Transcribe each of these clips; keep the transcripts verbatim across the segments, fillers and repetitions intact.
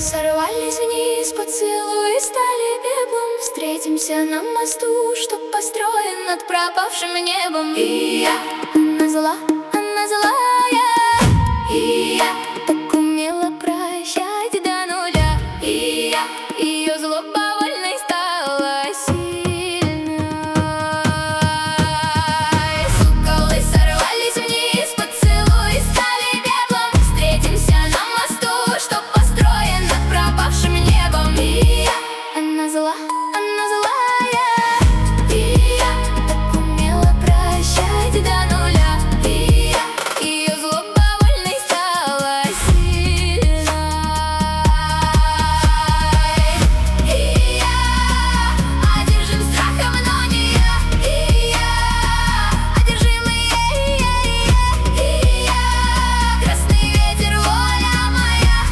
сорвались вниз, поцелуи стали пеплом. Встретимся на мосту, что построен над пропавшим небом. И я, она зла, она злая, и я так умела прощать до нуля. И я, ее злоба вольной стала сильной. Соколы сорвались вниз, поцелуи стали пеплом. Встретимся на мосту, что построен над пропавшим небом. И я, она зла, она злая, и я так умела прощать до нуля. И я, ее злоба вольной стала сильной. И я одержим страхом, но не я. И я одержимый, и я красный ветер, воля моя.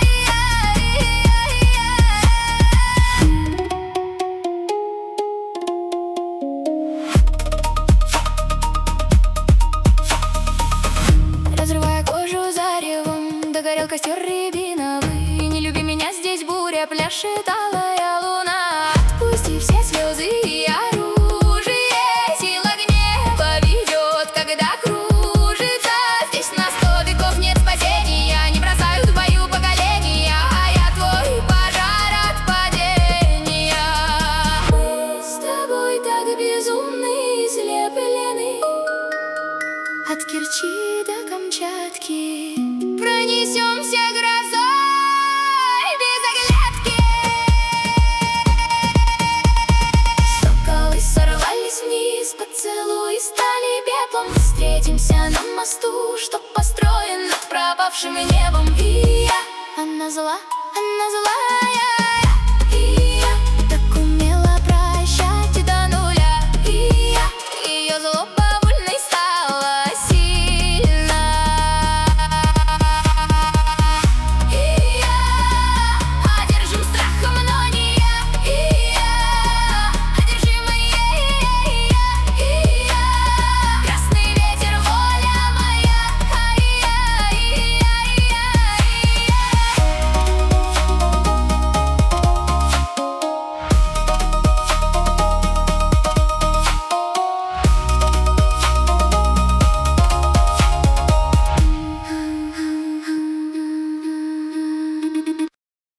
Разрывая кожу заревом, догорел костер рябиновый. Не люби меня, здесь буря, пляшет алая луна. Пусти все слезы и оружие, сила гнева ведет, когда кружится. Здесь на сто веков нет спасения, не бросают в бою поколения, а я твой пожар от падения. Мы с тобой так безумны, слеплены, от Керчи до Камчатки пронесемся грозой без оглядки. Соколы сорвались вниз, поцелуи стали пеплом. Встретимся на мосту, что построен над пропавшим небом. И я, она зла, она зла.